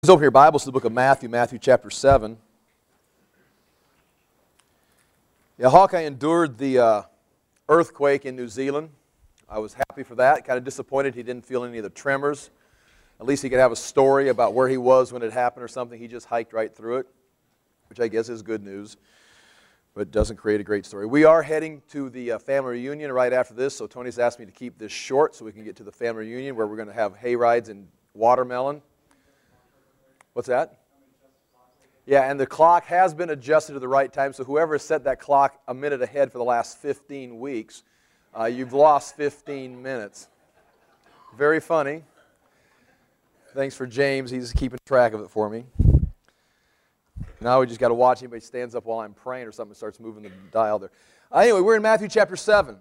Let's open your Bibles to the book of Matthew, Matthew chapter 7. Yeah, Hawkeye endured the earthquake in New Zealand. I was happy for that. Kind of disappointed he didn't feel any of the tremors. At least he could have a story about where he was when it happened or something. He just hiked right through it, which I guess is good news, but doesn't create a great story. We are heading to the family reunion right after this, so Tony's asked me to keep this short so we can get to the family reunion where we're going to have hay rides and watermelon. What's that? Yeah, and the clock has been adjusted to the right time, so whoever set that clock a minute ahead for the last 15 weeks, you've lost 15 minutes. Very funny. Thanks for James. He's keeping track of it for me. Now we just got to watch anybody stands up while I'm praying or something and starts moving the dial there. Anyway, we're in Matthew chapter 7.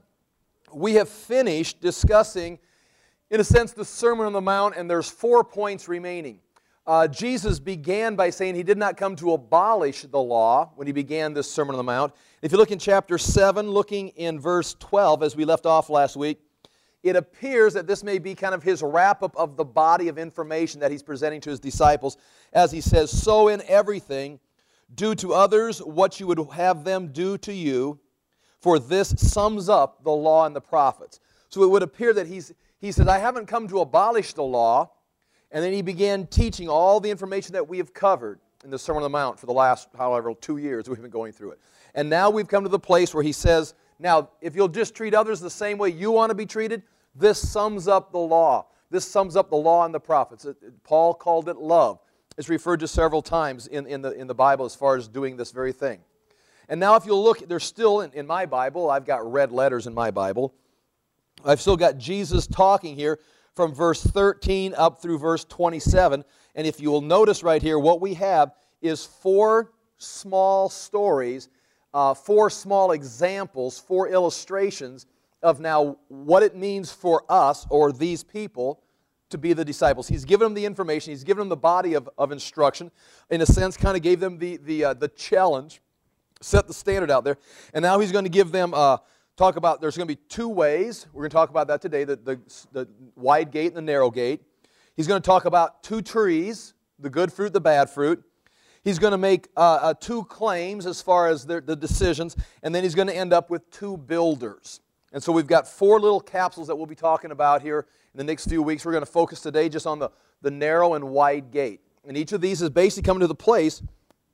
We have finished discussing, in a sense, the Sermon on the Mount, and there's 4 points remaining. Jesus began by saying he did not come to abolish the law when he began this Sermon on the Mount. If you look in chapter 7, looking in verse 12, as we left off last week, it appears that this may be kind of his wrap-up of the body of information that he's presenting to his disciples, as he says, "So in everything, do to others what you would have them do to you, for this sums up the law and the prophets." So it would appear that he said, I haven't come to abolish the law. And then he began teaching all the information that we have covered in the Sermon on the Mount for the last, however, 2 years we've been going through it. And now we've come to the place where he says, now, if you'll just treat others the same way you want to be treated, this sums up the law. This sums up the law and the prophets. Paul called it love. It's referred to several times in the Bible as far as doing this very thing. And now if you'll look, there's still, in my Bible, I've got red letters in my Bible, I've still got Jesus talking here from verse 13 up through verse 27. And if you will notice right here, what we have is 4 small stories, 4 small examples, 4 illustrations of now what it means for us, or these people, to be the disciples. He's given them the information. He's given them the body of instruction. In a sense, kind of gave them the challenge, set the standard out there. And now he's going to give them talk about, there's going to be 2 ways. We're going to talk about that today, the wide gate and the narrow gate. He's going to talk about 2 trees, the good fruit, the bad fruit. He's going to make 2 claims as far as the decisions, and then he's going to end up with 2 builders. And so we've got 4 little capsules that we'll be talking about here in the next few weeks. We're going to focus today just on the narrow and wide gate. And each of these is basically coming to the place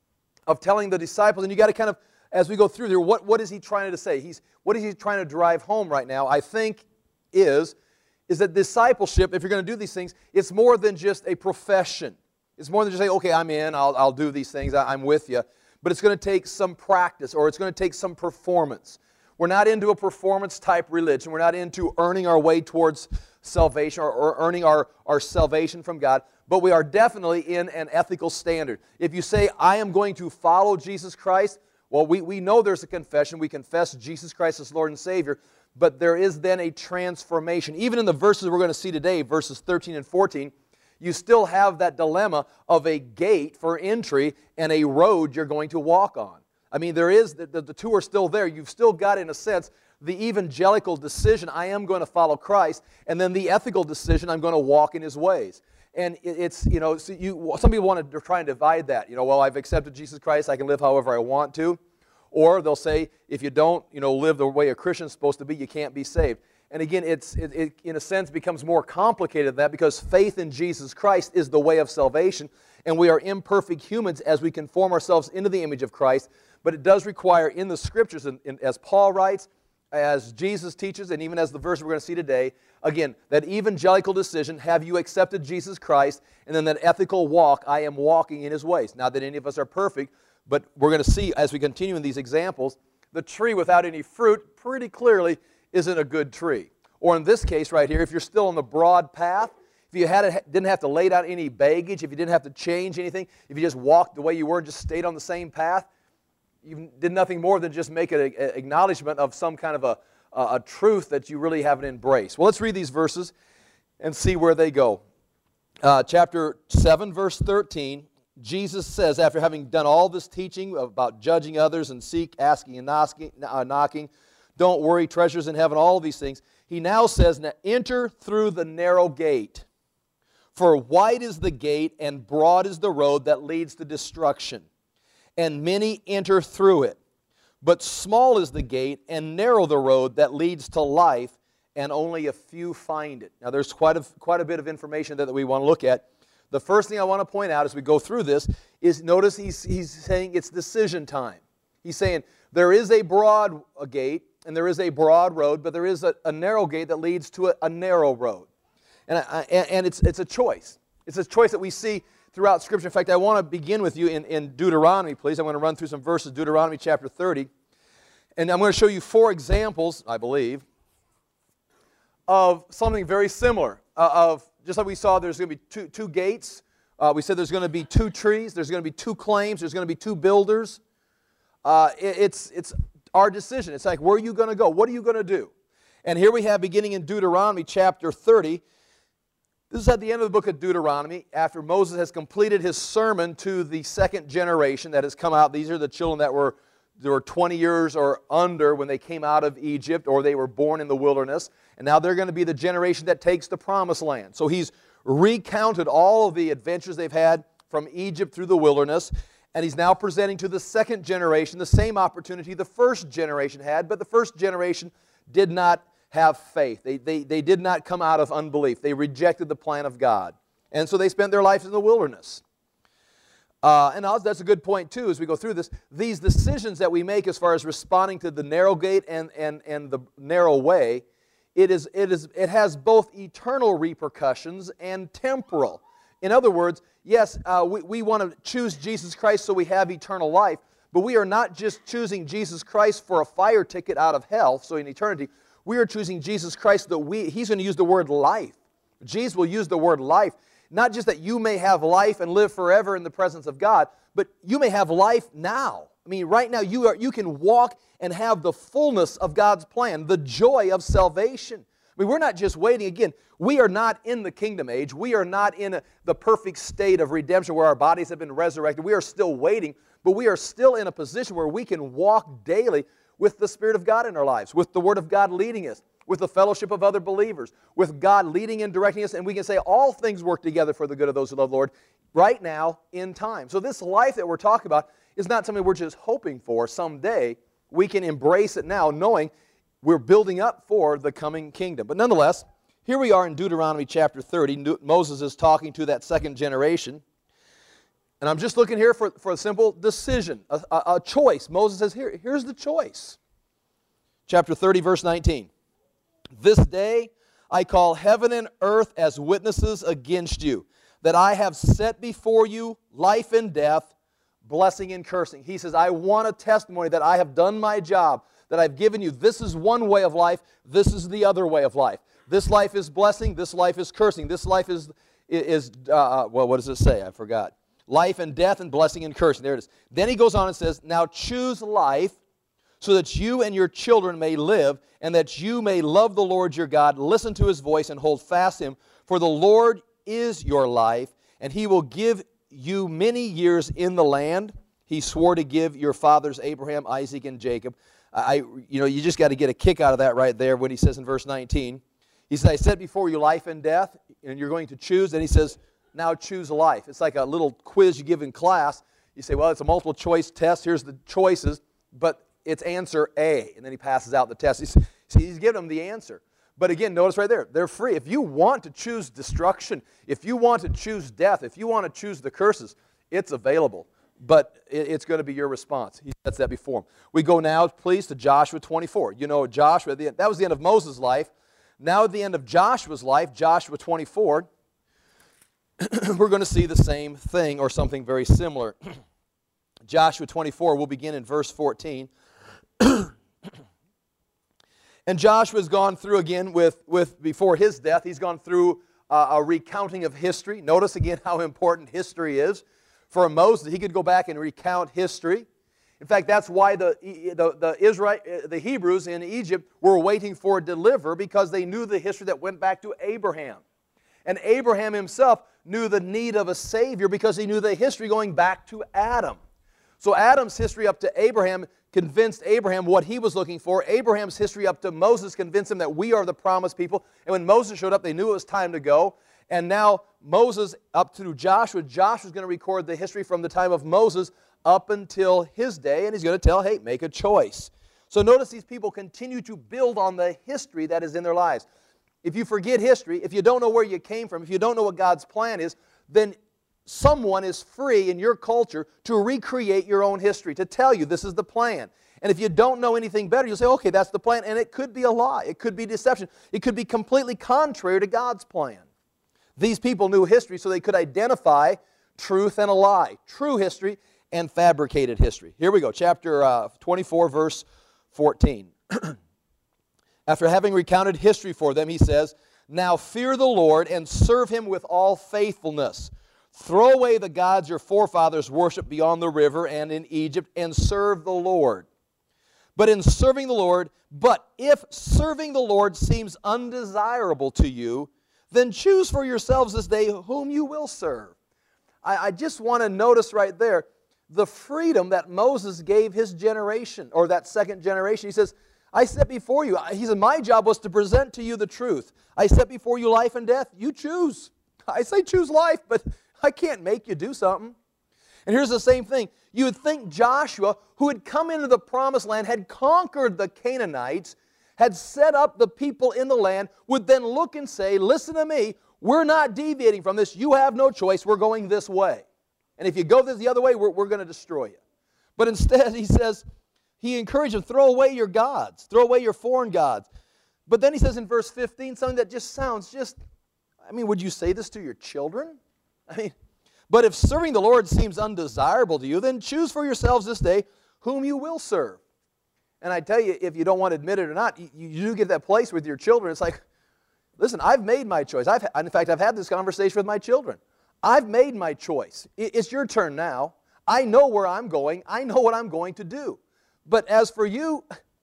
of telling the disciples, and you got to kind of, as we go through there, what is he trying to say? What is he trying to drive home right now, I think, is that discipleship, if you're going to do these things, it's more than just a profession. It's more than just say, okay, I'm in, I'll do these things, I'm with you. But it's going to take some practice, or it's going to take some performance. We're not into a performance-type religion. We're not into earning our way towards salvation or earning our salvation from God. But we are definitely in an ethical standard. If you say, I am going to follow Jesus Christ, well, we know there's a confession. We confess Jesus Christ as Lord and Savior, but there is then a transformation. Even in the verses we're going to see today, verses 13 and 14, you still have that dilemma of a gate for entry and a road you're going to walk on. I mean, there is, the 2 are still there. You've still got, in a sense, the evangelical decision, I am going to follow Christ, and then the ethical decision, I'm going to walk in His ways. And it's, you know, some people want to try and divide that. You know, well, I've accepted Jesus Christ, I can live however I want to. Or they'll say, if you don't, live the way a Christian's supposed to be, you can't be saved. And again, it in a sense becomes more complicated than that, because faith in Jesus Christ is the way of salvation, and we are imperfect humans as we conform ourselves into the image of Christ. But it does require in the Scriptures, as Paul writes, as Jesus teaches, and even as the verse we're going to see today, again, that evangelical decision, have you accepted Jesus Christ? And then that ethical walk, I am walking in His ways. Not that any of us are perfect, but we're going to see as we continue in these examples, the tree without any fruit pretty clearly isn't a good tree. Or in this case right here, if you're still on the broad path, if you didn't have to lay down any baggage, if you didn't have to change anything, if you just walked the way you were and just stayed on the same path, you did nothing more than just make an acknowledgement of some kind of a truth that you really haven't embraced. Well, let's read these verses and see where they go. Chapter 7, verse 13, Jesus says, after having done all this teaching about judging others and asking and knocking, don't worry, treasures in heaven, all of these things, he now says, now enter through the narrow gate. For wide is the gate and broad is the road that leads to destruction, and many enter through it. But small is the gate and narrow the road that leads to life, and only a few find it. Now there's quite a bit of information that we want to look at. The first thing I want to point out as we go through this is, notice he's saying it's decision time. He's saying there is a broad gate and there is a broad road, but there is a narrow gate that leads to a narrow road. And it's a choice. It's a choice that we see throughout Scripture. In fact, I want to begin with you in Deuteronomy, please. I'm going to run through some verses, Deuteronomy chapter 30. And I'm going to show you 4 examples, I believe, of something very similar. Just like we saw, there's going to be two gates. We said there's going to be 2 trees. There's going to be 2 claims. There's going to be 2 builders. It's our decision. It's like, where are you going to go? What are you going to do? And here we have, beginning in Deuteronomy chapter 30, this is at the end of the book of Deuteronomy, after Moses has completed his sermon to the second generation that has come out. These are the children that were 20 years or under when they came out of Egypt, or they were born in the wilderness. And now they're going to be the generation that takes the promised land. So he's recounted all of the adventures they've had from Egypt through the wilderness, and he's now presenting to the second generation the same opportunity the first generation had, but the first generation did not have faith. They did not come out of unbelief. They rejected the plan of God. And so they spent their lives in the wilderness. And that's a good point too as we go through this. These decisions that we make as far as responding to the narrow gate and the narrow way, it has both eternal repercussions and temporal. In other words, yes, we want to choose Jesus Christ so we have eternal life, but we are not just choosing Jesus Christ for a fire ticket out of hell, so in eternity. We are choosing Jesus Christ that He's going to use the word life. Jesus will use the word life. Not just that you may have life and live forever in the presence of God, but you may have life now. I mean, right now you can walk and have the fullness of God's plan, the joy of salvation. I mean, we're not just waiting. Again, we are not in the kingdom age. We are not in the perfect state of redemption where our bodies have been resurrected. We are still waiting, but we are still in a position where we can walk daily with the Spirit of God in our lives, with the Word of God leading us, with the fellowship of other believers, with God leading and directing us, and we can say all things work together for the good of those who love the Lord right now in time. So this life that we're talking about is not something we're just hoping for someday. We can embrace it now knowing we're building up for the coming kingdom. But nonetheless, here we are in Deuteronomy chapter 30. Moses is talking to that second generation. And I'm just looking here for a simple decision, a choice. Moses says, here's the choice. Chapter 30, verse 19. This day I call heaven and earth as witnesses against you, that I have set before you life and death, blessing and cursing. He says, I want a testimony that I have done my job, that I've given you. This is one way of life. This is the other way of life. This life is blessing. This life is cursing. This life is what does it say? I forgot. Life and death and blessing and cursing. There it is. Then he goes on and says, now choose life so that you and your children may live and that you may love the Lord your God, listen to His voice and hold fast Him. For the Lord is your life, and He will give you many years in the land He swore to give your fathers Abraham, Isaac, and Jacob. You just got to get a kick out of that right there when he says in verse 19. He says, I set before you life and death, and you're going to choose. And he says, now choose life. It's like a little quiz you give in class. You say, well, it's a multiple choice test. Here's the choices, but it's answer A. And then he passes out the test. He's giving them the answer. But again, notice right there, they're free. If you want to choose destruction, if you want to choose death, if you want to choose the curses, it's available. But it's going to be your response. He sets that before him. We go now, please, to Joshua 24. You know, Joshua, that was the end of Moses' life. Now at the end of Joshua's life, Joshua 24, we're going to see the same thing or something very similar. Joshua 24, we'll begin in verse 14. And Joshua's gone through again before his death, he's gone through a recounting of history. Notice again how important history is. For Moses, he could go back and recount history. In fact, that's why the Hebrews in Egypt were waiting for a deliverer, because they knew the history that went back to Abraham. And Abraham himself knew the need of a Savior because he knew the history going back to Adam. So Adam's history up to Abraham convinced Abraham what he was looking for. Abraham's history up to Moses convinced him that we are the promised people. And when Moses showed up, they knew it was time to go. And now Moses up to Joshua. Joshua's going to record the history from the time of Moses up until his day, and he's going to tell, hey, make a choice. So notice these people continue to build on the history that is in their lives. If you forget history, if you don't know where you came from, if you don't know what God's plan is, then someone is free in your culture to recreate your own history, to tell you this is the plan. And if you don't know anything better, you'll say, okay, that's the plan. And it could be a lie. It could be deception. It could be completely contrary to God's plan. These people knew history so they could identify truth and a lie, true history and fabricated history. Here we go, chapter 24, verse 14. After having recounted history for them, he says, now fear the Lord and serve Him with all faithfulness. Throw away the gods your forefathers worshiped beyond the river and in Egypt, and serve the Lord. But if serving the Lord seems undesirable to you, then choose for yourselves this day whom you will serve. I just want to notice right there the freedom that Moses gave his generation, or that second generation. He says, I set before you. He said, my job was to present to you the truth. I set before you life and death. You choose. I say choose life, but I can't make you do something. And here's the same thing. You would think Joshua, who had come into the promised land, had conquered the Canaanites, had set up the people in the land, would then look and say, listen to me, we're not deviating from this. You have no choice. We're going this way. And if you go the other way, we're going to destroy you. But instead, he says, he encouraged them, throw away your gods. Throw away your foreign gods. But then he says in verse 15, something that just sounds would you say this to your children? But if serving the Lord seems undesirable to you, then choose for yourselves this day whom you will serve. And I tell you, if you don't want to admit it or not, you do get that place with your children. It's like, listen, I've made my choice. In fact, I've had this conversation with my children. I've made my choice. It's your turn now. I know where I'm going. I know what I'm going to do. But as for you,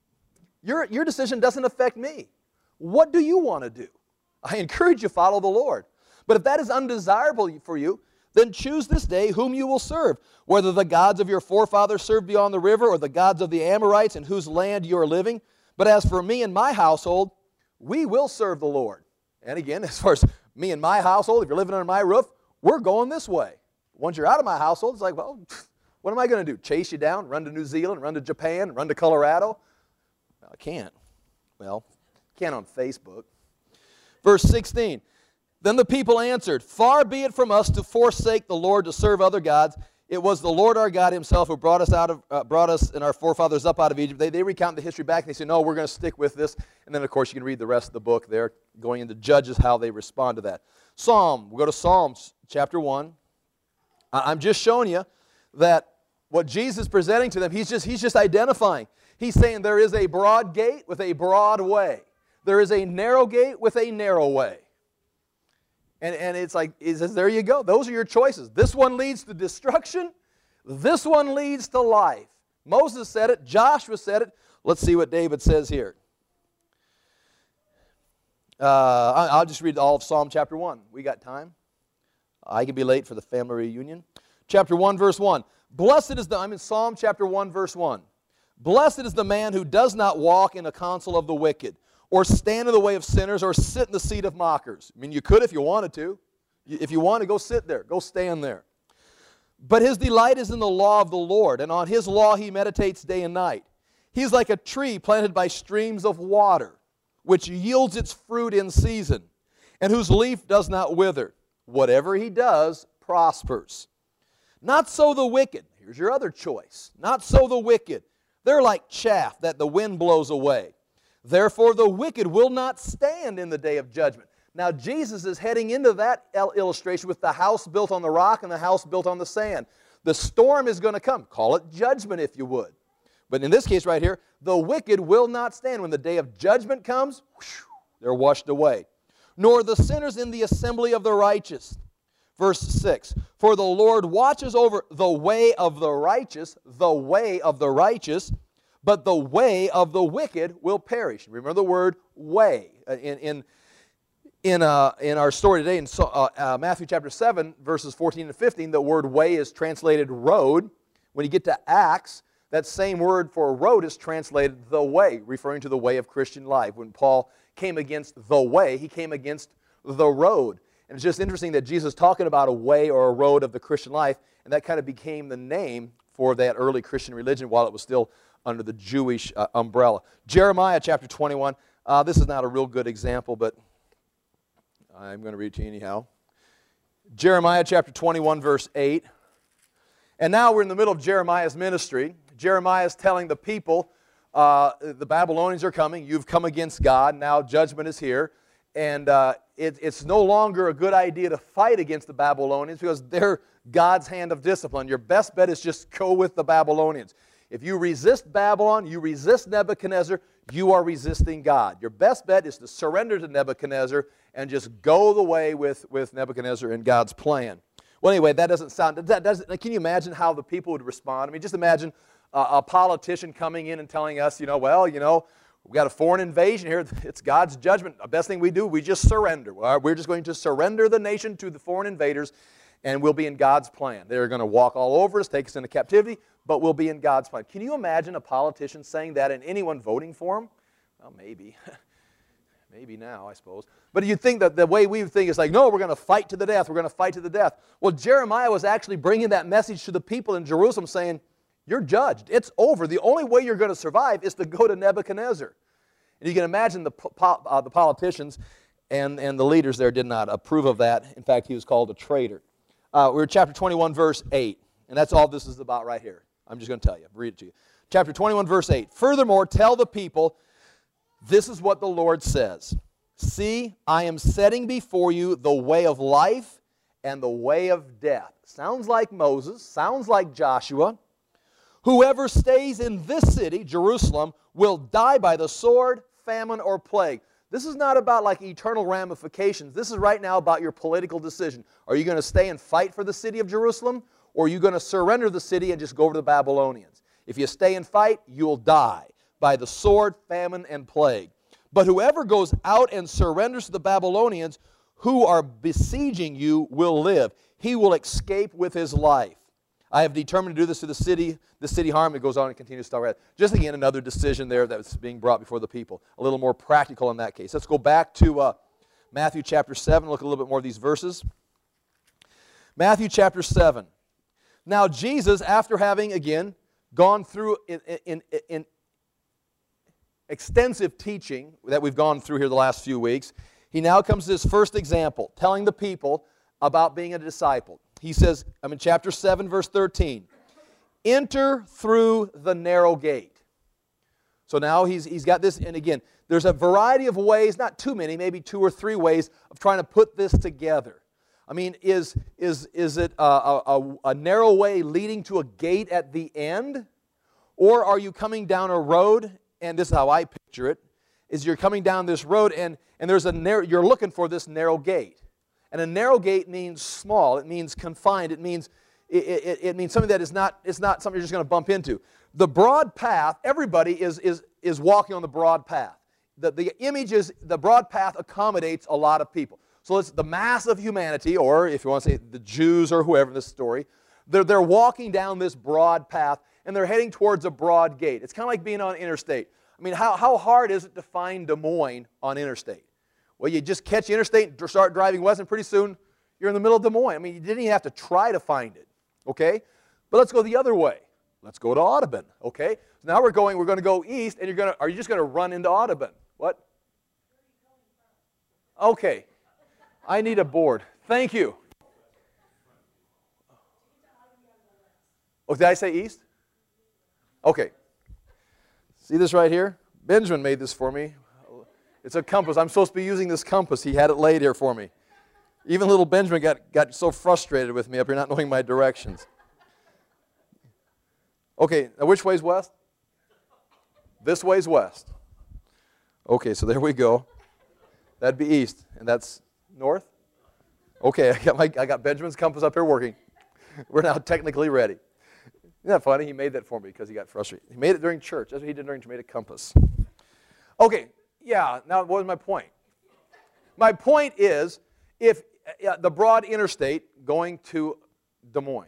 your decision doesn't affect me. What do you want to do? I encourage you to follow the Lord. But if that is undesirable for you, then choose this day whom you will serve, whether the gods of your forefathers served beyond the river or the gods of the Amorites in whose land you are living. But as for me and my household, we will serve the Lord. And again, as far as me and my household, if you're living under my roof, we're going this way. Once you're out of my household, it's like, well, what am I going to do? Chase you down, run to New Zealand, run to Japan, run to Colorado? I can't. Well, can't on Facebook. Verse 16. Then the people answered, far be it from us to forsake the Lord to serve other gods. It was the Lord our God Himself who brought us and our forefathers up out of Egypt. They recount the history back and they say, no, we're going to stick with this. And then, of course, you can read the rest of the book there, going into Judges, how they respond to that. We'll go to Psalms chapter 1. I'm just showing you that what Jesus is presenting to them, He's just identifying. He's saying there is a broad gate with a broad way. There is a narrow gate with a narrow way. And it's like, he says, there you go. Those are your choices. This one leads to destruction. This one leads to life. Moses said it. Joshua said it. Let's see what David says here. I'll just read all of Psalm chapter 1. We got time. I can be late for the family reunion. Chapter 1, verse 1. I'm in Psalm chapter 1, verse 1. Blessed is the man who does not walk in the counsel of the wicked, or stand in the way of sinners, or sit in the seat of mockers. You could if you wanted to. If you want to, go sit there. Go stand there. But his delight is in the law of the Lord, and on His law he meditates day and night. He's like a tree planted by streams of water, which yields its fruit in season, and whose leaf does not wither. Whatever he does prospers. Not so the wicked. Here's your other choice. Not so the wicked. They're like chaff that the wind blows away. Therefore the wicked will not stand in the day of judgment. Now Jesus is heading into that illustration with the house built on the rock and the house built on the sand. The storm is going to come. Call it judgment if you would. But in this case right here, the wicked will not stand. When the day of judgment comes, they're washed away. Nor the sinners in the assembly of the righteous. Verse 6, for the Lord watches over the way of the righteous, but the way of the wicked will perish. Remember the word way. In our story today, in Matthew chapter 7, verses 14 and 15, the word way is translated road. When you get to Acts, that same word for road is translated the way, referring to the way of Christian life. When Paul came against the way, he came against the road. And it's just interesting that Jesus is talking about a way or a road of the Christian life, and that kind of became the name for that early Christian religion while it was still under the Jewish umbrella. Jeremiah chapter 21. This is not a real good example, but I'm going to read it to you anyhow. Jeremiah chapter 21, verse 8. And now we're in the middle of Jeremiah's ministry. Jeremiah is telling the people, the Babylonians are coming. You've come against God. Now judgment is here. And it's no longer a good idea to fight against the Babylonians because they're God's hand of discipline. Your best bet is just go with the Babylonians. If you resist Babylon, you resist Nebuchadnezzar, you are resisting God. Your best bet is to surrender to Nebuchadnezzar and just go the way with Nebuchadnezzar and God's plan. Well, anyway, that doesn't sound, can you imagine how the people would respond? I mean, just imagine a politician coming in and telling us, we've got a foreign invasion here. It's God's judgment. The best thing we do, we just surrender. We're just going to surrender the nation to the foreign invaders, and we'll be in God's plan. They're going to walk all over us, take us into captivity, but we'll be in God's plan. Can you imagine a politician saying that and anyone voting for him? Well, maybe. Maybe now, I suppose. But you'd think that the way we would think is like, no, we're going to fight to the death. We're going to fight to the death. Well, Jeremiah was actually bringing that message to the people in Jerusalem saying, you're judged. It's over. The only way you're going to survive is to go to Nebuchadnezzar. And you can imagine the politicians and the leaders there did not approve of that. In fact, he was called a traitor. We're in chapter 21, verse 8. And that's all this is about right here. I'm just going to tell you. Read it to you. Chapter 21, verse 8. Furthermore, tell the people, this is what the Lord says. See, I am setting before you the way of life and the way of death. Sounds like Moses. Sounds like Joshua. Whoever stays in this city, Jerusalem, will die by the sword, famine, or plague. This is not about like eternal ramifications. This is right now about your political decision. Are you going to stay and fight for the city of Jerusalem? Or are you going to surrender the city and just go over to the Babylonians? If you stay and fight, you'll die by the sword, famine, and plague. But whoever goes out and surrenders to the Babylonians who are besieging you will live. He will escape with his life. I have determined to do this to the city harm. It goes on and continues to start right. Just again, another decision there that's being brought before the people. A little more practical in that case. Let's go back to Matthew chapter 7, look a little bit more of these verses. Matthew chapter 7. Now Jesus, after having, again, gone through in extensive teaching that we've gone through here the last few weeks, he now comes to his first example, telling the people about being a disciple. He says, I'm in chapter 7, verse 13, enter through the narrow gate. So now he's got this, and again, there's a variety of ways, not too many, maybe 2 or 3 ways of trying to put this together. I mean, is it a narrow way leading to a gate at the end? Or are you coming down a road, and this is how I picture it, is you're coming down this road and there's you're looking for this narrow gate. And a narrow gate means small, it means confined, it means something that is not something you're just going to bump into. The broad path, everybody is walking on the broad path. The image is the broad path accommodates a lot of people. So it's the mass of humanity, or if you want to say the Jews or whoever in this story, they're walking down this broad path and they're heading towards a broad gate. It's kind of like being on interstate. I mean, how hard is it to find Des Moines on interstate? Well, you just catch interstate and start driving west, and pretty soon you're in the middle of Des Moines. I mean, you didn't even have to try to find it, okay? But let's go the other way. Let's go to Audubon, okay? So now we're going to go east, and are you just going to run into Audubon? What? Okay. I need a board. Thank you. Oh, did I say east? Okay. See this right here? Benjamin made this for me. It's a compass. I'm supposed to be using this compass. He had it laid here for me. Even little Benjamin got so frustrated with me up here not knowing my directions. Okay, now which way's west? This way's west. Okay, so there we go. That'd be east, and that's north? Okay, I got Benjamin's compass up here working. We're now technically ready. Isn't that funny? He made that for me because he got frustrated. He made it during church. That's what he did during church. He made a compass. Okay, yeah, now what was my point? My point is, if the broad interstate going to Des Moines.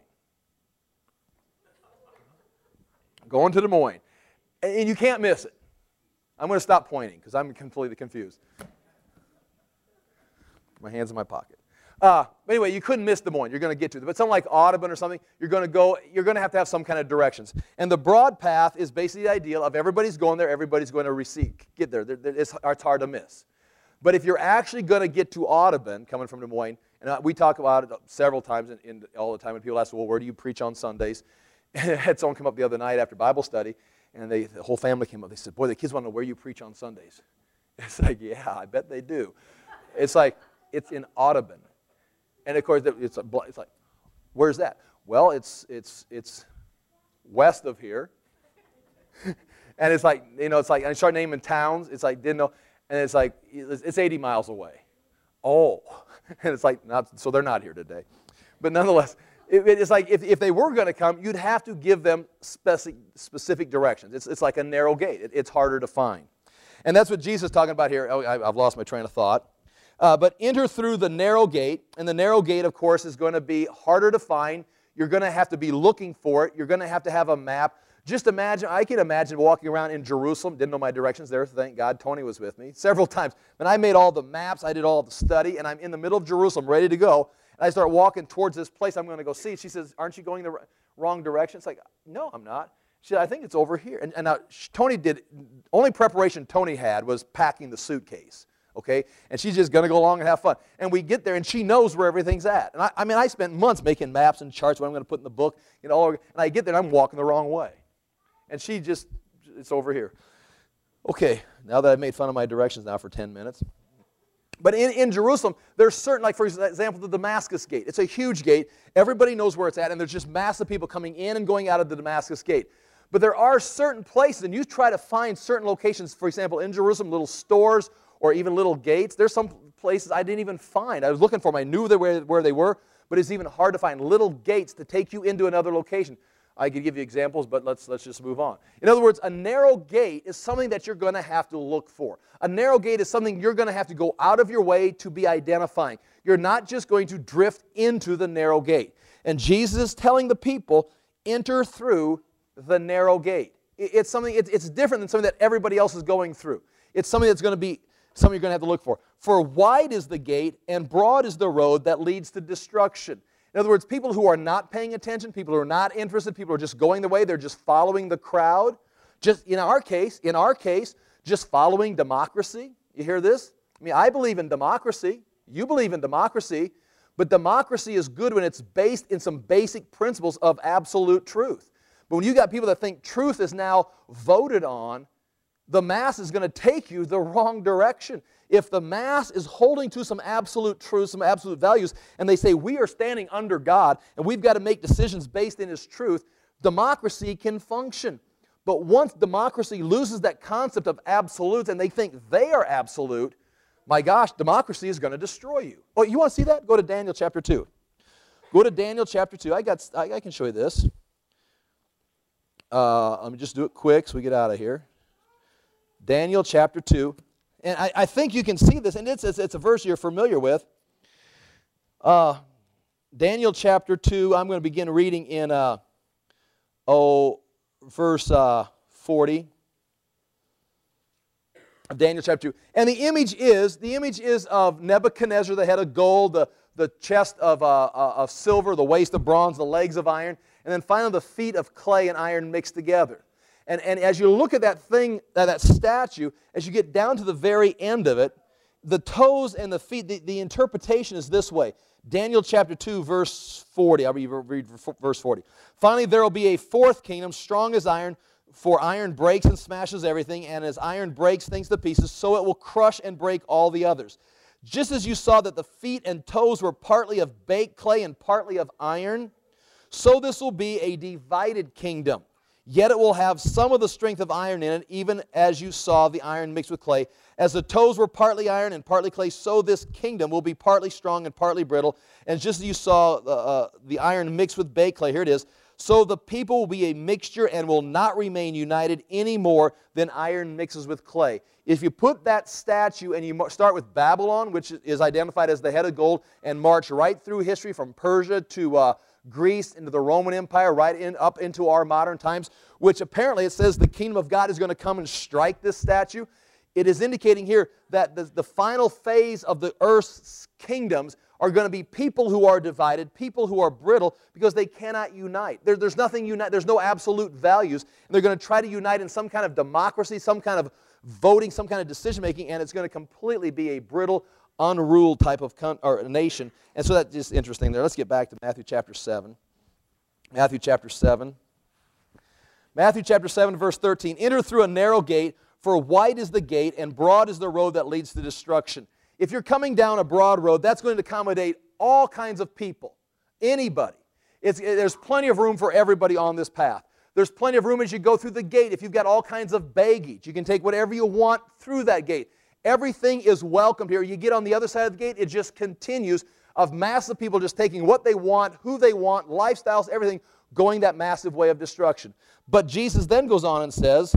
Going to Des Moines. And you can't miss it. I'm going to stop pointing because I'm completely confused. My hand's in my pocket. But anyway, you couldn't miss Des Moines. You're going to get to it. But something like Audubon or something, you're going to have some kind of directions. And the broad path is basically the ideal of everybody's going there, everybody's going to get there. It's hard to miss. But if you're actually going to get to Audubon, coming from Des Moines, and we talk about it several times all the time when people ask, well, where do you preach on Sundays? And I had someone come up the other night after Bible study, and the whole family came up. They said, boy, the kids want to know where you preach on Sundays. It's like, yeah, I bet they do. It's like, it's in Audubon. And of course, it's like, where's that? Well, it's west of here. And it's like, it's like, and I start naming towns. It's like, didn't know. And it's like, it's 80 miles away. Oh. And it's like, so they're not here today. But nonetheless, it's like, if they were going to come, you'd have to give them specific directions. It's like a narrow gate. It's harder to find. And that's what Jesus is talking about here. Oh, I've lost my train of thought. But enter through the narrow gate, and the narrow gate, of course, is going to be harder to find. You're going to have to be looking for it. You're going to have a map. Just imagine, I can imagine walking around in Jerusalem, didn't know my directions there, thank God, Tony was with me, several times. And I made all the maps, I did all the study, and I'm in the middle of Jerusalem, ready to go, and I start walking towards this place I'm going to go see. She says, aren't you going the wrong direction? It's like, no, I'm not. She said, I think it's over here. And now, only preparation Tony had was packing the suitcase. Okay, and she's just going to go along and have fun. And we get there, and she knows where everything's at. And I spent months making maps and charts, what I'm going to put in the book, and I get there, and I'm walking the wrong way. And it's over here. Okay, now that I've made fun of my directions now for 10 minutes. But in Jerusalem, there's certain, like for example, the Damascus Gate. It's a huge gate. Everybody knows where it's at, and there's just massive people coming in and going out of the Damascus Gate. But there are certain places, and you try to find certain locations, for example, in Jerusalem, little stores, or even little gates. There's some places I didn't even find. I was looking for them. I knew where they were, but it's even hard to find little gates to take you into another location. I could give you examples, but let's just move on. In other words, a narrow gate is something that you're going to have to look for. A narrow gate is something you're going to have to go out of your way to be identifying. You're not just going to drift into the narrow gate. And Jesus is telling the people, enter through the narrow gate. It's different than something that everybody else is going through. It's something that's going to be something you're going to have to look for. For wide is the gate and broad is the road that leads to destruction. In other words, people who are not paying attention, people who are not interested, people who are just going the way, they're just following the crowd. Just in our case, just following democracy. You hear this? I mean, I believe in democracy. You believe in democracy. But democracy is good when it's based in some basic principles of absolute truth. But when you got people that think truth is now voted on, the mass is going to take you the wrong direction. If the mass is holding to some absolute truths, some absolute values, and they say we are standing under God and we've got to make decisions based in His truth, democracy can function. But once democracy loses that concept of absolutes and they think they are absolute, my gosh, democracy is going to destroy you. Oh, you want to see that? Go to Daniel chapter 2. Go to Daniel chapter 2. I can show you this. Let me just do it quick so we get out of here. Daniel chapter 2. And I think you can see this, and it's a verse you're familiar with. Daniel chapter 2, I'm going to begin reading in verse 40. Daniel chapter 2. And the image is of Nebuchadnezzar, the head of gold, the chest of silver, the waist of bronze, the legs of iron, and then finally the feet of clay and iron mixed together. And as you look at that thing, that statue, as you get down to the very end of it, the toes and the feet, the interpretation is this way. Daniel chapter 2, verse 40. I'll read verse 40. Finally, there will be a fourth kingdom, strong as iron, for iron breaks and smashes everything, and as iron breaks things to pieces, so it will crush and break all the others. Just as you saw that the feet and toes were partly of baked clay and partly of iron, so this will be a divided kingdom. Yet it will have some of the strength of iron in it, even as you saw the iron mixed with clay. As the toes were partly iron and partly clay, so this kingdom will be partly strong and partly brittle. And just as you saw the iron mixed with baked clay, here it is, so the people will be a mixture and will not remain united any more than iron mixes with clay. If you put that statue and you start with Babylon, which is identified as the head of gold, and march right through history from Persia to Greece, into the Roman Empire, up into our modern times, which apparently it says the kingdom of God is going to come and strike this statue. It is indicating here that the final phase of the earth's kingdoms are going to be people who are divided, people who are brittle, because they cannot unite. There's nothing unite. There's no absolute values. And they're going to try to unite in some kind of democracy, some kind of voting, some kind of decision-making, and it's going to completely be a brittle, unruled type of nation. And so that's just interesting there. Let's get back to Matthew chapter 7. Matthew chapter 7. Matthew chapter 7, verse 13. Enter through a narrow gate, for wide is the gate, and broad is the road that leads to destruction. If you're coming down a broad road, that's going to accommodate all kinds of people, anybody. There's plenty of room for everybody on this path. There's plenty of room as you go through the gate. If you've got all kinds of baggage, you can take whatever you want through that gate. Everything is welcomed here. You get on the other side of the gate, it just continues of massive people just taking what they want, who they want, lifestyles, everything, going that massive way of destruction. But Jesus then goes on and says,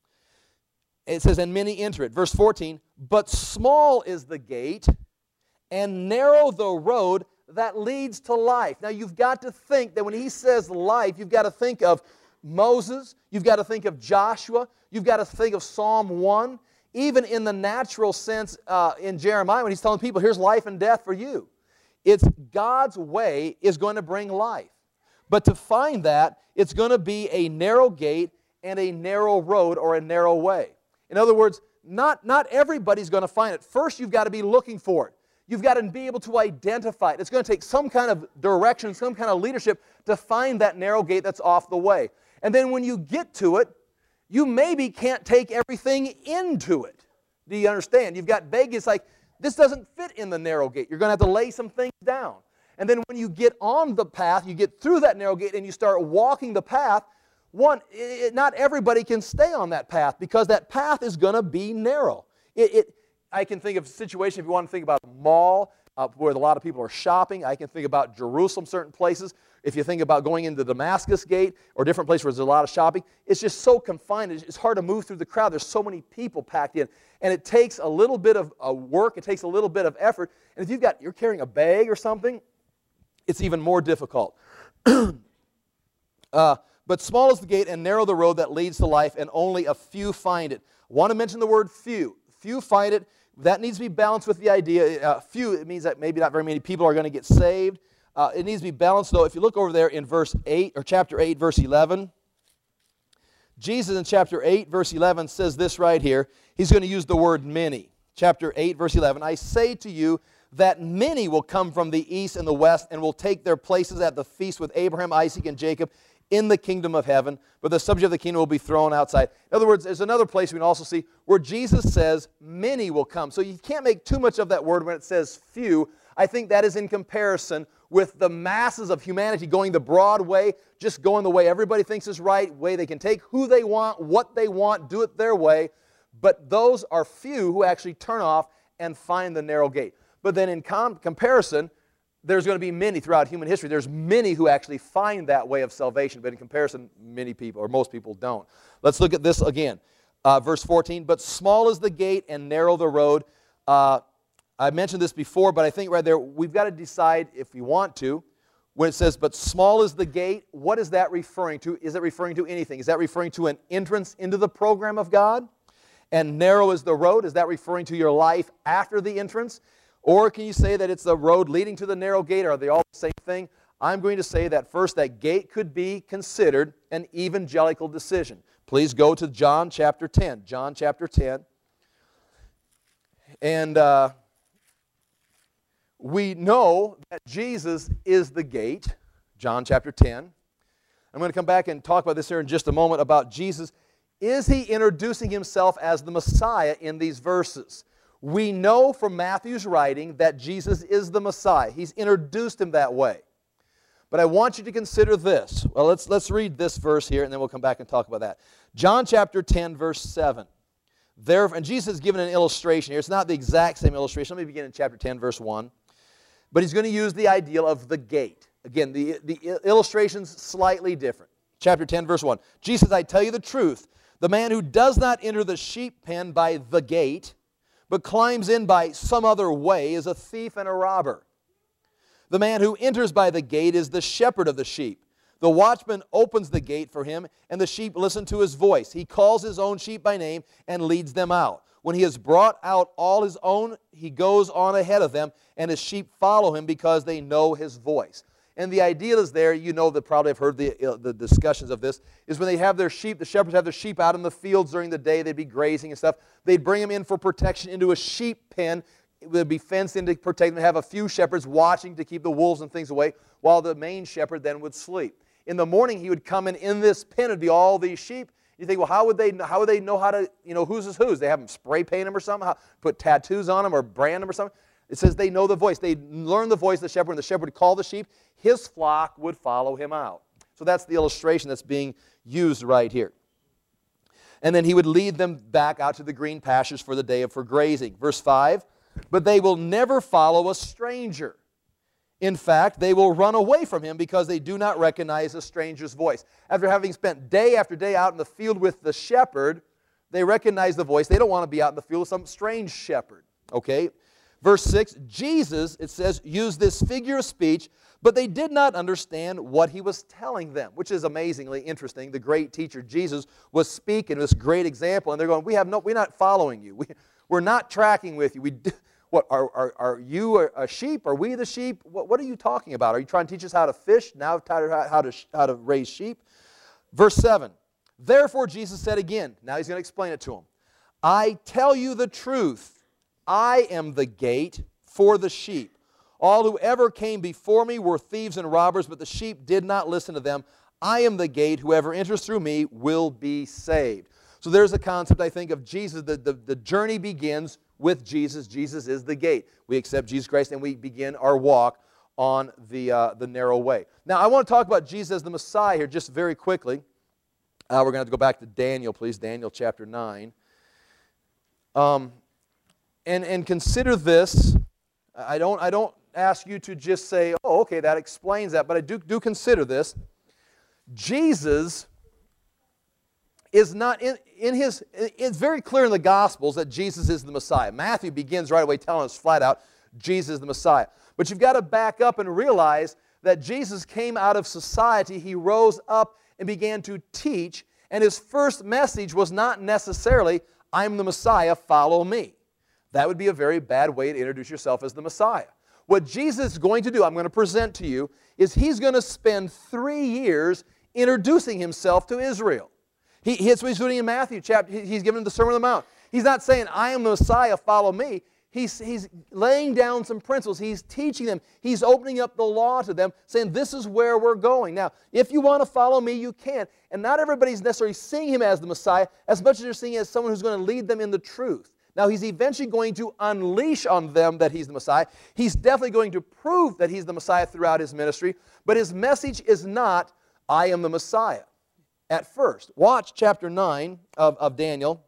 and many enter it. Verse 14, but small is the gate and narrow the road that leads to life. Now you've got to think that when he says life, you've got to think of Moses, you've got to think of Joshua, you've got to think of Psalm 1. Even in the natural sense in Jeremiah, when he's telling people, here's life and death for you. It's God's way is going to bring life. But to find that, it's going to be a narrow gate and a narrow road or a narrow way. In other words, not everybody's going to find it. First, you've got to be looking for it. You've got to be able to identify it. It's going to take some kind of direction, some kind of leadership to find that narrow gate that's off the way. And then when you get to it, you maybe can't take everything into it. Do you understand? You've got baggage. It's like, this doesn't fit in the narrow gate. You're going to have to lay some things down. And then when you get on the path, you get through that narrow gate and you start walking the path, not everybody can stay on that path because that path is going to be narrow. I can think of a situation, if you want to think about a mall where a lot of people are shopping. I can think about Jerusalem, certain places. If you think about going into the Damascus Gate or different places where there's a lot of shopping, it's just so confined. It's hard to move through the crowd. There's so many people packed in. And it takes a little bit of work. It takes a little bit of effort. And if you're carrying a bag or something, it's even more difficult. But small is the gate and narrow the road that leads to life, and only a few find it. I want to mention the word few. Few find it. That needs to be balanced with the idea. Few, it means that maybe not very many people are going to get saved. It needs to be balanced, though. If you look over there in verse 8, or chapter 8, verse 11, Jesus in chapter 8, verse 11 says this right here. He's going to use the word many. Chapter 8, verse 11, I say to you that many will come from the east and the west and will take their places at the feast with Abraham, Isaac, and Jacob in the kingdom of heaven, but the subject of the kingdom will be thrown outside. In other words, there's another place we can also see where Jesus says many will come. So you can't make too much of that word when it says few. I think that is in comparison with the masses of humanity going the broad way, just going the way everybody thinks is right, way they can take who they want, what they want, do it their way. But those are few who actually turn off and find the narrow gate. But then in comparison, there's going to be many throughout human history. There's many who actually find that way of salvation, but in comparison, many people, or most people, don't. Let's look at this again. Verse 14, but small is the gate and narrow the road. I mentioned this before, but I think right there, we've got to decide if we want to. When it says, but small is the gate, what is that referring to? Is it referring to anything? Is that referring to an entrance into the program of God? And narrow is the road, is that referring to your life after the entrance? Or can you say that it's the road leading to the narrow gate? Are they all the same thing? I'm going to say that first, that gate could be considered an evangelical decision. Please go to John chapter 10. John chapter 10. And we know that Jesus is the gate. John chapter 10. I'm going to come back and talk about this here in just a moment about Jesus. Is he introducing himself as the Messiah in these verses? We know from Matthew's writing that Jesus is the Messiah. He's introduced him that way. But I want you to consider this. Well, let's read this verse here, and then we'll come back and talk about that. John chapter 10, verse 7. And Jesus has given an illustration here. It's not the exact same illustration. Let me begin in chapter 10, verse 1. But he's going to use the ideal of the gate. Again, the illustration's slightly different. Chapter 10, verse 1. Jesus, I tell you the truth. The man who does not enter the sheep pen by the gate, but climbs in by some other way, is a thief and a robber. The man who enters by the gate is the shepherd of the sheep. The watchman opens the gate for him, and the sheep listen to his voice. He calls his own sheep by name and leads them out. When he has brought out all his own, he goes on ahead of them, and his sheep follow him because they know his voice. And the idea is there, you know that probably have heard the discussions of this, is when they have their sheep, the shepherds have their sheep out in the fields during the day, they'd be grazing and stuff. They'd bring them in for protection into a sheep pen. It would be fenced in to protect them. Have a few shepherds watching to keep the wolves and things away, while the main shepherd then would sleep. In the morning, he would come in this pen, it'd be all these sheep. You think, well, how would they know how to, whose is whose? They have them spray paint them or something, put tattoos on them or brand them or something? It says they know the voice. They learn the voice of the shepherd, and the shepherd would call the sheep. His flock would follow him out. So that's the illustration that's being used right here. And then he would lead them back out to the green pastures for the day for grazing. Verse 5, but they will never follow a stranger. In fact, they will run away from him because they do not recognize a stranger's voice. After having spent day after day out in the field with the shepherd, they recognize the voice. They don't want to be out in the field with some strange shepherd. Okay? Verse 6, Jesus, it says, used this figure of speech, but they did not understand what he was telling them, which is amazingly interesting. The great teacher Jesus was speaking this great example, and they're going, we're not following you. We're not tracking with you. What, are you a sheep? Are we the sheep? What are you talking about? Are you trying to teach us how to fish, now how to raise sheep? Verse 7, therefore Jesus said again, now he's going to explain it to them, I tell you the truth. I am the gate for the sheep. All who ever came before me were thieves and robbers, but the sheep did not listen to them. I am the gate. Whoever enters through me will be saved. So there's a concept, I think, of Jesus. The journey begins with Jesus. Jesus is the gate. We accept Jesus Christ and we begin our walk on the narrow way. Now, I want to talk about Jesus as the Messiah here just very quickly. We're going to have to go back to Daniel, please. Daniel chapter 9. And consider this. I don't ask you to just say, oh, okay, that explains that, but I do consider this. Jesus is not it's very clear in the Gospels that Jesus is the Messiah. Matthew begins right away telling us flat out, Jesus is the Messiah. But you've got to back up and realize that Jesus came out of society. He rose up and began to teach, and his first message was not necessarily, I'm the Messiah, follow me. That would be a very bad way to introduce yourself as the Messiah. What Jesus is going to do, I'm going to present to you, is he's going to spend 3 years introducing himself to Israel. That's what he's doing in Matthew chapter. He's giving them the Sermon on the Mount. He's not saying, I am the Messiah, follow me. He's laying down some principles. He's teaching them. He's opening up the law to them, saying, this is where we're going. Now, if you want to follow me, you can. And not everybody's necessarily seeing him as the Messiah as much as they're seeing him as someone who's going to lead them in the truth. Now, he's eventually going to unleash on them that he's the Messiah. He's definitely going to prove that he's the Messiah throughout his ministry. But his message is not, I am the Messiah, at first. Watch chapter 9 of Daniel.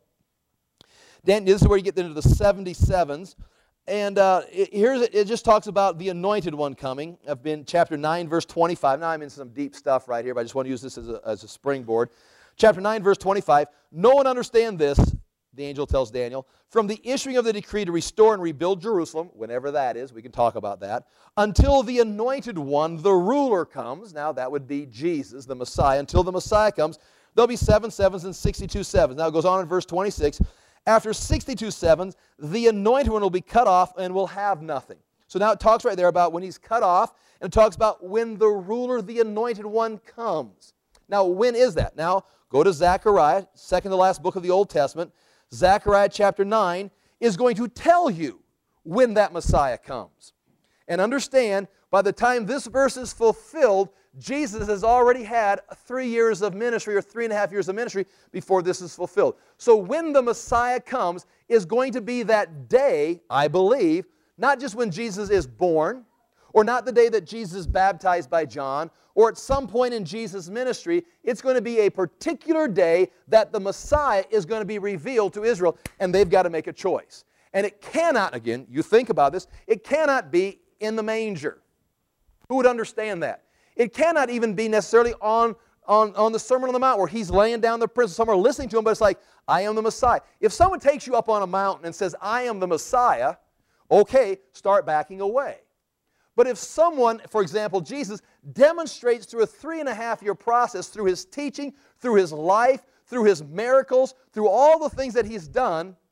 This is where you get into the 77s. And it just talks about the anointed one coming. I've been chapter 9, verse 25. Now I'm in some deep stuff right here, but I just want to use this as a springboard. Chapter 9, verse 25. No one understand this, the angel tells Daniel, from the issuing of the decree to restore and rebuild Jerusalem, whenever that is, we can talk about that, until the anointed one, the ruler, comes. Now that would be Jesus, the Messiah. Until the Messiah comes, there'll be 7 sevens and 62 sevens. Now it goes on in verse 26. After 62 sevens, the anointed one will be cut off and will have nothing. So now it talks right there about when he's cut off, and it talks about when the ruler, the anointed one, comes. Now, when is that? Now, go to Zechariah, second to last book of the Old Testament. Zechariah chapter 9 is going to tell you when that Messiah comes. And understand, by the time this verse is fulfilled, Jesus has already had 3 years of ministry, or 3.5 years of ministry, before this is fulfilled. So when the Messiah comes is going to be that day, I believe, not just when Jesus is born, or not the day that Jesus is baptized by John, or at some point in Jesus' ministry. It's going to be a particular day that the Messiah is going to be revealed to Israel, and they've got to make a choice. And it cannot, again, you think about this, it cannot be in the manger. Who would understand that? It cannot even be necessarily on the Sermon on the Mount where he's laying down the principles. Some are listening to him, but it's like, I am the Messiah. If someone takes you up on a mountain and says, I am the Messiah, okay, start backing away. But if someone, for example, Jesus, demonstrates through a 3.5-year process, through his teaching, through his life, through his miracles, through all the things that he's done,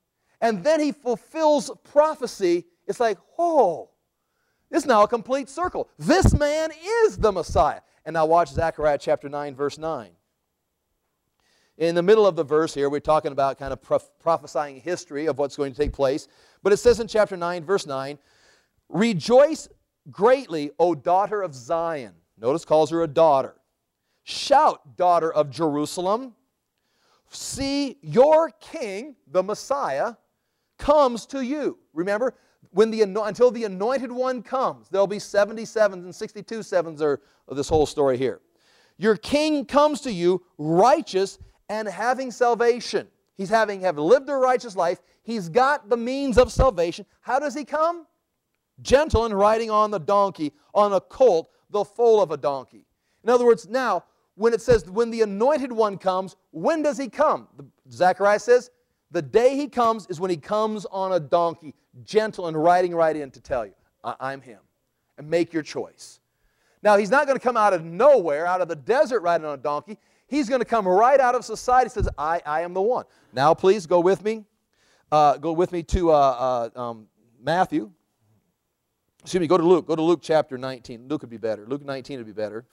and then he fulfills prophecy. It's like, oh, it's now a complete circle. This man is the Messiah. And now watch Zechariah chapter 9, verse 9. In the middle of the verse here, we're talking about kind of prophesying history of what's going to take place. But it says in chapter 9, verse 9, "Rejoice greatly, O daughter of Zion." Notice, calls her a daughter. "Shout, daughter of Jerusalem. See, your king, the Messiah, comes to you." Remember, until the anointed one comes, there'll be 70 sevens and 62 sevens of this whole story here. "Your king comes to you, righteous and having salvation." He's have lived a righteous life. He's got the means of salvation. How does he come? "Gentle and riding on the donkey, on a colt, the foal of a donkey." In other words, now, when it says when the anointed one comes, when does he come? Zechariah says, the day he comes is when he comes on a donkey, gentle and riding right in to tell you, I'm him. And make your choice. Now, he's not going to come out of nowhere, out of the desert riding on a donkey. He's going to come right out of society. He says, I am the one. Now, please go with me. Go with me to Matthew. Excuse me, go to Luke. Go to Luke chapter 19. Luke would be better. Luke 19 would be better.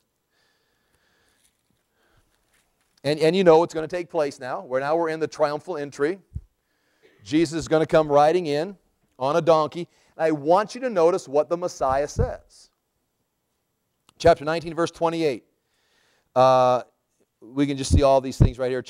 And you know what's going to take place now. We're in the triumphal entry. Jesus is going to come riding in on a donkey. And I want you to notice what the Messiah says. Chapter 19, verse 28. We can just see all these things right here.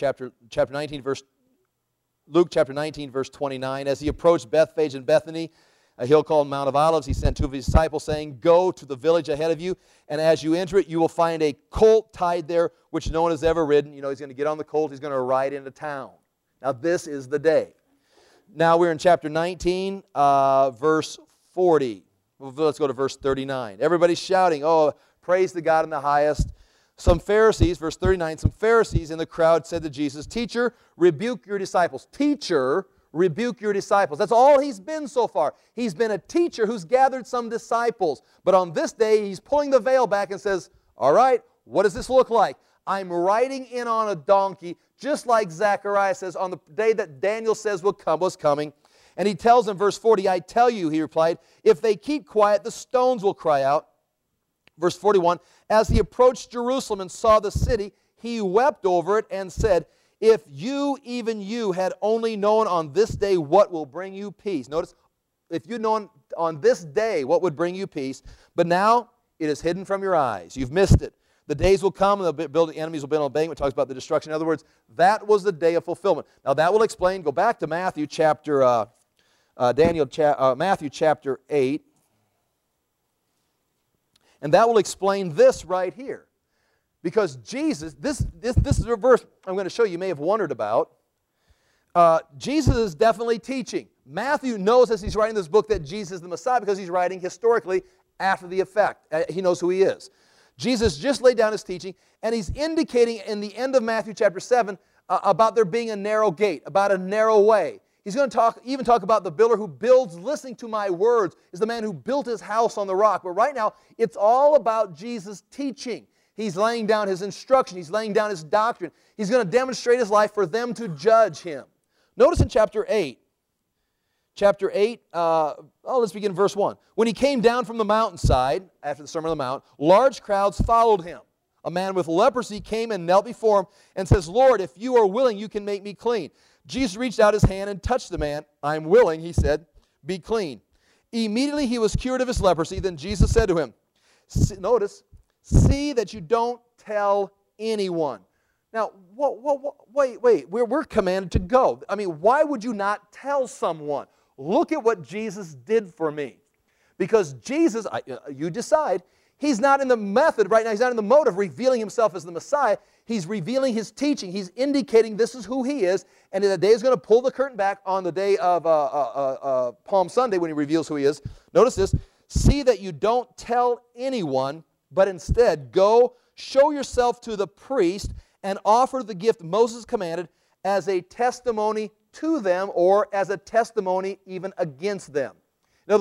Luke chapter 19, verse 29. "As he approached Bethphage and Bethany, a hill called Mount of Olives, he sent two of his disciples, saying, 'Go to the village ahead of you, and as you enter it, you will find a colt tied there, which no one has ever ridden.'" You know, he's going to get on the colt. He's going to ride into town. Now, this is the day. Now, we're in chapter 19, verse 40. Well, let's go to verse 39. Everybody's shouting, "Oh, praise to God in the highest." Some Pharisees, verse 39, some Pharisees in the crowd said to Jesus, "Teacher, rebuke your disciples." Teacher, rebuke your disciples. That's all he's been so far. He's been a teacher who's gathered some disciples. But on this day, he's pulling the veil back and says, all right, what does this look like? I'm riding in on a donkey, just like Zechariah says on the day that Daniel says was coming. And he tells them, verse 40, "I tell you," he replied, "if they keep quiet, the stones will cry out." Verse 41, "As he approached Jerusalem and saw the city, he wept over it and said, 'If you, even you, had only known on this day what will bring you peace.'" Notice, if you'd known on this day what would bring you peace, "but now it is hidden from your eyes. You've missed it. The days will come, and the enemies will build a banquet." It talks about the destruction. In other words, that was the day of fulfillment. Now, that will explain, go back to Matthew chapter, Matthew chapter 8. And that will explain this right here. Because Jesus, this is a verse I'm going to show you may have wondered about. Jesus is definitely teaching. Matthew knows as he's writing this book that Jesus is the Messiah because he's writing historically after the effect. He knows who he is. Jesus just laid down his teaching, and he's indicating in the end of Matthew chapter 7 about there being a narrow gate, about a narrow way. He's going to even talk about the builder who builds listening to my words is the man who built his house on the rock. But right now, it's all about Jesus' teaching. He's laying down his instruction. He's laying down his doctrine. He's going to demonstrate his life for them to judge him. Notice in chapter 8. Chapter 8, let's begin verse 1. "When he came down from the mountainside, after the Sermon on the Mount, large crowds followed him. A man with leprosy came and knelt before him and says, 'Lord, if you are willing, you can make me clean.' Jesus reached out his hand and touched the man. 'I'm willing,' he said, 'be clean.' Immediately he was cured of his leprosy. Then Jesus said to him," notice, "see that you don't tell anyone." Now, wait, we're commanded to go. I mean, why would you not tell someone? Look at what Jesus did for me. Because Jesus, you decide, he's not in the method right now, he's not in the mode of revealing himself as the Messiah. He's revealing his teaching. He's indicating this is who he is. And in the day he's going to pull the curtain back on the day of Palm Sunday when he reveals who he is. Notice this, "See that you don't tell anyone, but instead go show yourself to the priest and offer the gift Moses commanded as a testimony to them," or as a testimony even against them. In other words,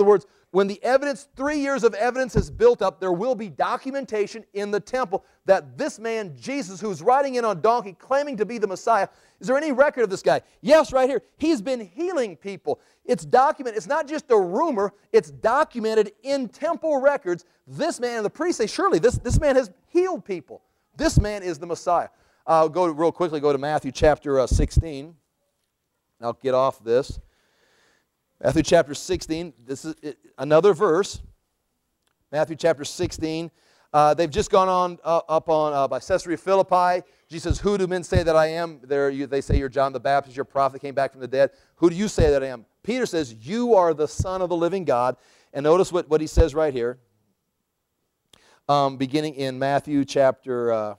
when the evidence, 3 years of evidence is built up, there will be documentation in the temple that this man, Jesus, who's riding in on a donkey, claiming to be the Messiah, is there any record of this guy? Yes, right here. He's been healing people. It's documented. It's not just a rumor. It's documented in temple records. This man, and the priests say, surely this man has healed people. This man is the Messiah. I'll go real quickly, go to Matthew chapter 16. I'll get off this. Matthew chapter 16, this is another verse. Matthew chapter 16. They've just gone on up on by Caesarea Philippi. Jesus says, who do men say that I am? They say you're John the Baptist, you're a prophet, came back from the dead. Who do you say that I am? Peter says, you are the Son of the living God. And notice what he says right here. Beginning in Matthew chapter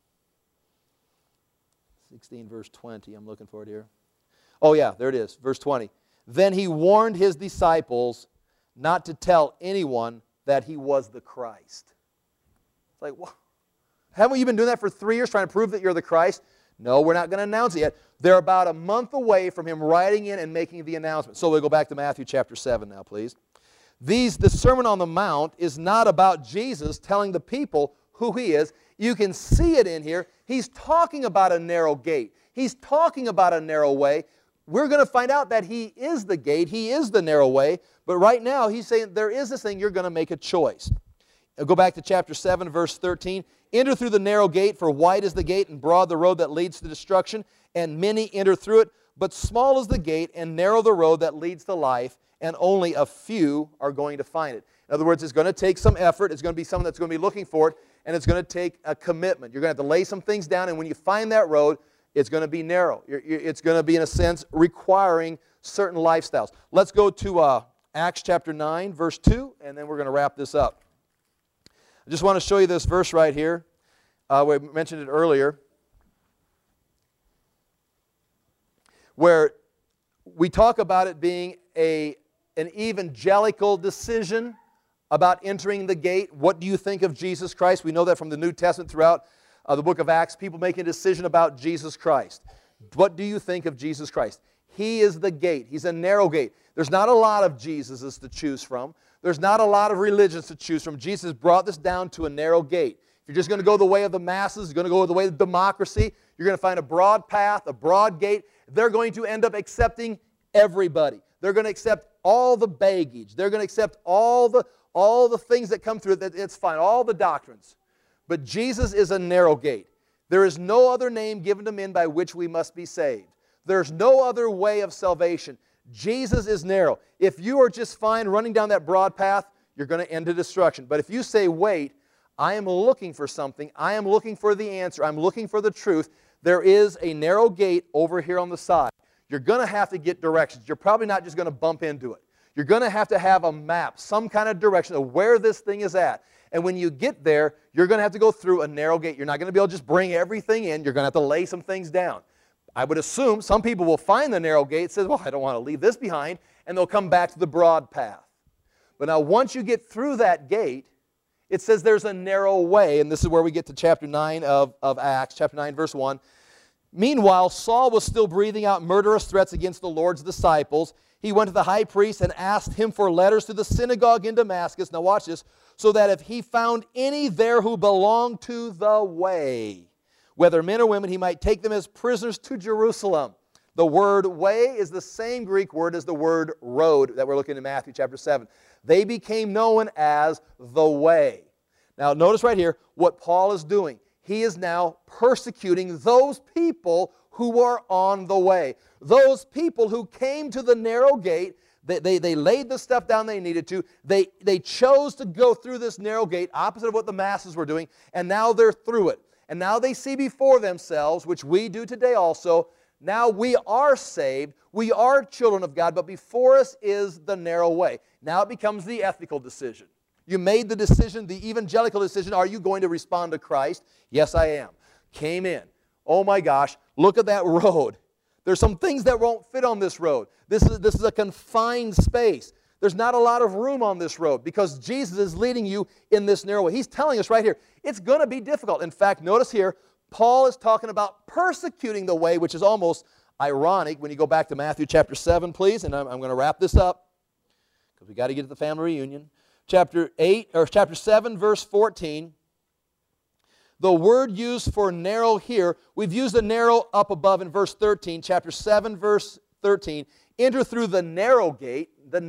16, verse 20. I'm looking for it here. Oh yeah, there it is, verse 20. Then he warned his disciples not to tell anyone that he was the Christ. It's like, what? Haven't you been doing that for 3 years, trying to prove that you're the Christ? No, we're not going to announce it yet. They're about a month away from him riding in and making the announcement. So we'll go back to Matthew chapter 7 now, please. The Sermon on the Mount is not about Jesus telling the people who he is. You can see it in here. He's talking about a narrow gate. He's talking about a narrow way. We're going to find out that he is the gate. He is the narrow way. But right now, he's saying there is this thing. You're going to make a choice. I'll go back to chapter 7, verse 13. Enter through the narrow gate, for wide is the gate and broad the road that leads to destruction, and many enter through it. But small is the gate and narrow the road that leads to life, and only a few are going to find it. In other words, it's going to take some effort. It's going to be someone that's going to be looking for it, and it's going to take a commitment. You're going to have to lay some things down, and when you find that road, it's going to be narrow. It's going to be, in a sense, requiring certain lifestyles. Let's go to Acts chapter 9, verse 2, and then we're going to wrap this up. I just want to show you this verse right here. We mentioned it earlier, where we talk about it being an evangelical decision about entering the gate. What do you think of Jesus Christ? We know that from the New Testament throughout the book of Acts, people making a decision about Jesus Christ. What do you think of Jesus Christ? He is the gate. He's a narrow gate. There's not a lot of Jesuses to choose from. There's not a lot of religions to choose from. Jesus brought this down to a narrow gate. If you're just going to go the way of the masses, you're going to go the way of democracy, you're going to find a broad path, a broad gate. They're going to end up accepting everybody. They're going to accept all the baggage. They're going to accept all the things that come through it. It's fine, all the doctrines. But Jesus is a narrow gate. There is no other name given to men by which we must be saved. There's no other way of salvation. Jesus is narrow. If you are just fine running down that broad path, you're going to end in destruction. But if you say, wait, I am looking for something, I am looking for the answer, I'm looking for the truth, there is a narrow gate over here on the side. You're going to have to get directions. You're probably not just going to bump into it. You're going to have a map, some kind of direction of where this thing is at. And when you get there, you're going to have to go through a narrow gate. You're not going to be able to just bring everything in. You're going to have to lay some things down. I would assume some people will find the narrow gate, says, well, I don't want to leave this behind, and they'll come back to the broad path. But now once you get through that gate, it says there's a narrow way, and this is where we get to chapter 9 of Acts, chapter 9, verse 1. Meanwhile, Saul was still breathing out murderous threats against the Lord's disciples. He went to the high priest and asked him for letters to the synagogue in Damascus. Now watch this. So that if he found any there who belonged to the way, whether men or women, he might take them as prisoners to Jerusalem. The word way is the same Greek word as the word road that we're looking in Matthew chapter 7. They became known as the way. Now notice right here what Paul is doing. He is now persecuting those people who are on the way. Those people who came to the narrow gate. They laid the stuff down they needed to. They chose to go through this narrow gate, opposite of what the masses were doing, and now they're through it. And now they see before themselves, which we do today also, now we are saved, we are children of God, but before us is the narrow way. Now it becomes the ethical decision. You made the decision, the evangelical decision, are you going to respond to Christ? Yes, I am. Came in. Oh my gosh, look at that road. There's some things that won't fit on this road. This is a confined space. There's not a lot of room on this road because Jesus is leading you in this narrow way. He's telling us right here, it's going to be difficult. In fact, notice here, Paul is talking about persecuting the way, which is almost ironic when you go back to Matthew chapter 7, please, and I'm going to wrap this up. because we got to get to the family reunion. Chapter 7, verse 14. The word used for narrow here, we've used the narrow up above in verse 13. Chapter 7, verse 13. Enter through the narrow gate,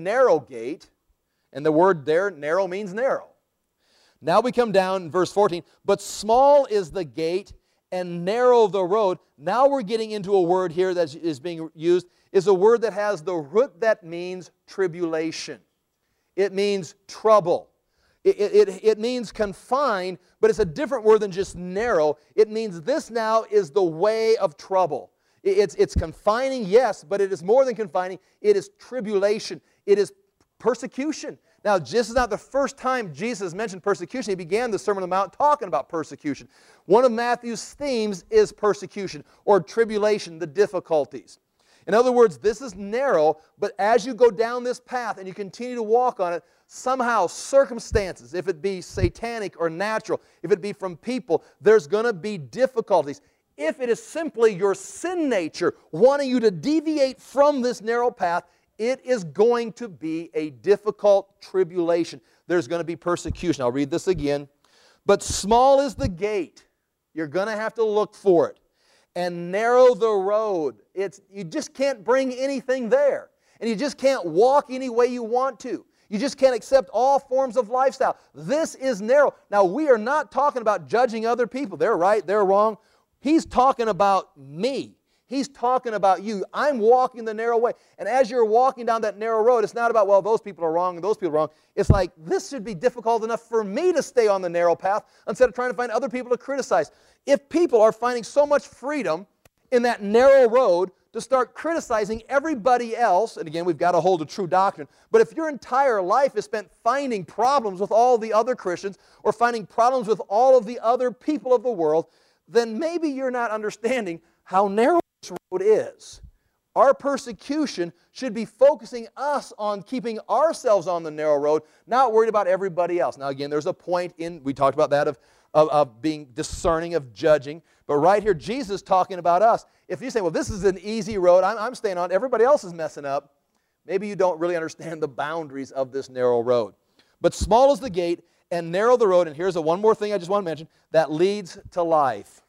and the word there, narrow, means narrow. Now we come down in verse 14. But small is the gate and narrow the road. Now we're getting into a word here that is being used, is a word that has the root that means tribulation. It means trouble. It means confined, but it's a different word than just narrow. It means this now is the way of trouble. It's confining, yes, but it is more than confining. It is tribulation. It is persecution. Now, this is not the first time Jesus mentioned persecution. He began the Sermon on the Mount talking about persecution. One of Matthew's themes is persecution or tribulation, the difficulties. In other words, this is narrow, but as you go down this path and you continue to walk on it, somehow circumstances, if it be satanic or natural, if it be from people, there's going to be difficulties. If it is simply your sin nature wanting you to deviate from this narrow path, it is going to be a difficult tribulation. There's going to be persecution. I'll read this again. But small is the gate. You're going to have to look for it. And narrow the road. You just can't bring anything there. And you just can't walk any way you want to. You just can't accept all forms of lifestyle. This is narrow. Now, we are not talking about judging other people. They're right, they're wrong. He's talking about me. He's talking about you. I'm walking the narrow way. And as you're walking down that narrow road, it's not about, well, those people are wrong and those people are wrong. It's like, this should be difficult enough for me to stay on the narrow path instead of trying to find other people to criticize. If people are finding so much freedom in that narrow road to start criticizing everybody else, and again, we've got to hold a true doctrine, but if your entire life is spent finding problems with all the other Christians or finding problems with all of the other people of the world, then maybe you're not understanding how narrow this road is. Our persecution should be focusing us on keeping ourselves on the narrow road, not worried about everybody else. Now again, there's a point we talked about that of being discerning, of judging, but right here, Jesus is talking about us. If you say, well, this is an easy road, I'm staying on, everybody else is messing up, maybe you don't really understand the boundaries of this narrow road. But small is the gate and narrow the road, and here's one more thing I just want to mention, that leads to life.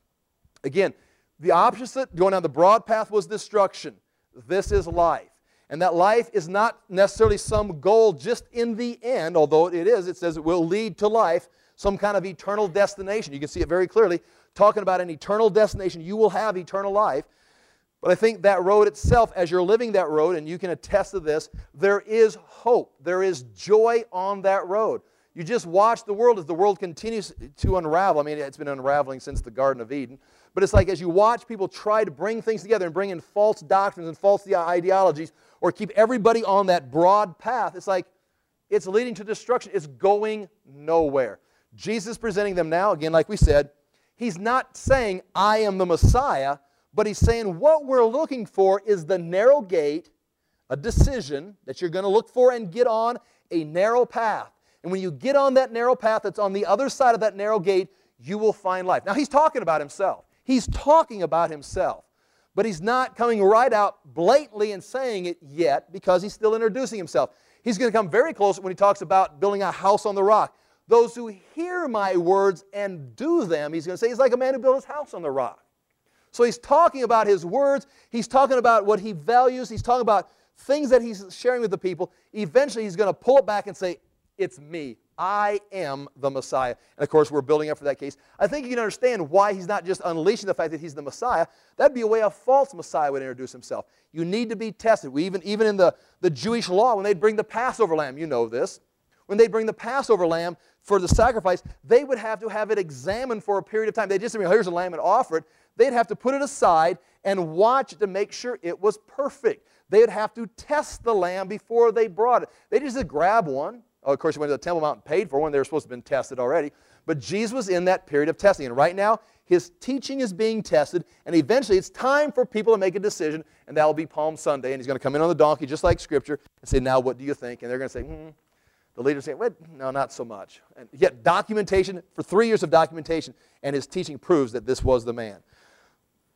Again, the opposite, going down the broad path, was destruction. This is life. And that life is not necessarily some goal just in the end, although it is. It says it will lead to life, some kind of eternal destination. You can see it very clearly, talking about an eternal destination. You will have eternal life. But I think that road itself, as you're living that road, and you can attest to this, there is hope. There is joy on that road. You just watch the world as the world continues to unravel. I mean, it's been unraveling since the Garden of Eden. But it's like as you watch people try to bring things together and bring in false doctrines and false ideologies or keep everybody on that broad path, it's like it's leading to destruction. It's going nowhere. Jesus presenting them now, again, like we said, He's not saying, I am the Messiah, but He's saying what we're looking for is the narrow gate, a decision that you're going to look for and get on a narrow path. And when you get on that narrow path that's on the other side of that narrow gate, you will find life. Now, He's talking about Himself. He's talking about Himself. But He's not coming right out blatantly and saying it yet because He's still introducing Himself. He's going to come very close when He talks about building a house on the rock. Those who hear my words and do them, He's going to say, He's like a man who built his house on the rock. So He's talking about His words. He's talking about what He values. He's talking about things that He's sharing with the people. Eventually, He's going to pull it back and say, it's me. I am the Messiah. And of course, we're building up for that case. I think you can understand why He's not just unleashing the fact that He's the Messiah. That'd be a way a false Messiah would introduce Himself. You need to be tested. Even in the Jewish law, when they'd bring the Passover lamb, you know this, when they'd bring the Passover lamb for the sacrifice, they would have to have it examined for a period of time. They just didn't, here's a lamb and offer it. They'd have to put it aside and watch it to make sure it was perfect. They would have to test the lamb before they brought it. They just grab one. Oh, of course, he went to the Temple Mount and paid for one. They were supposed to have been tested already. But Jesus was in that period of testing. And right now, His teaching is being tested. And eventually, it's time for people to make a decision. And that will be Palm Sunday. And He's going to come in on the donkey, just like Scripture, and say, now, what do you think? And they're going to say, The leaders say, well, no, not so much. And yet, documentation, for 3 years of documentation, and His teaching proves that this was the man.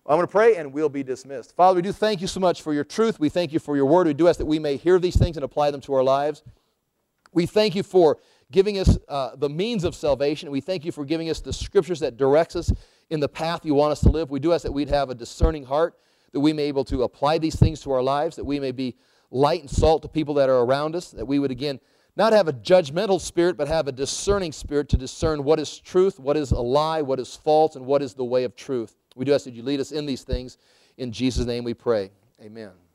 I'm going to pray and we'll be dismissed. Father, we do thank you so much for your truth. We thank you for your word. We do ask that we may hear these things and apply them to our lives. We thank you for giving us the means of salvation. We thank you for giving us the scriptures that directs us in the path you want us to live. We do ask that we'd have a discerning heart, that we may be able to apply these things to our lives, that we may be light and salt to people that are around us, that we would, again, not have a judgmental spirit, but have a discerning spirit to discern what is truth, what is a lie, what is false, and what is the way of truth. We do ask that you lead us in these things. In Jesus' name we pray. Amen.